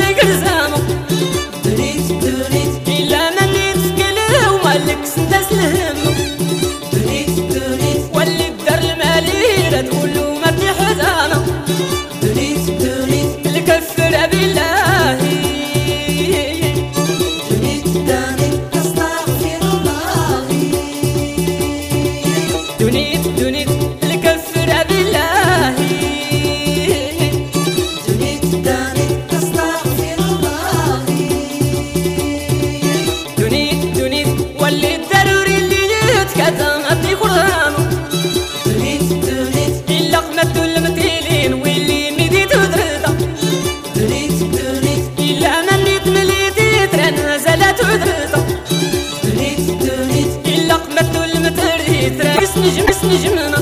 قرزامو دونيت دونيت إلا ماني تسكلي ومالك سنداس الهم دونيت دونيت واللي الدار المالي تقولو ما في حزانة دونيت دونيت الكفر بالله دونيت دونيت أستغفر الله دونيت دونيت الكفر بالله دونيت دونيت أستغفر الله دونيت دونيت واللي الضروري اللي يتكتم أبني قرآن دونيت دونيت إلا قمتو المتيلين واللي مديت ودرتا دونيت دونيت إلا منيت مليتي تران زالت ودرتا دونيت دونيت إلا قمتو المتريت اسنجم اسنجمنا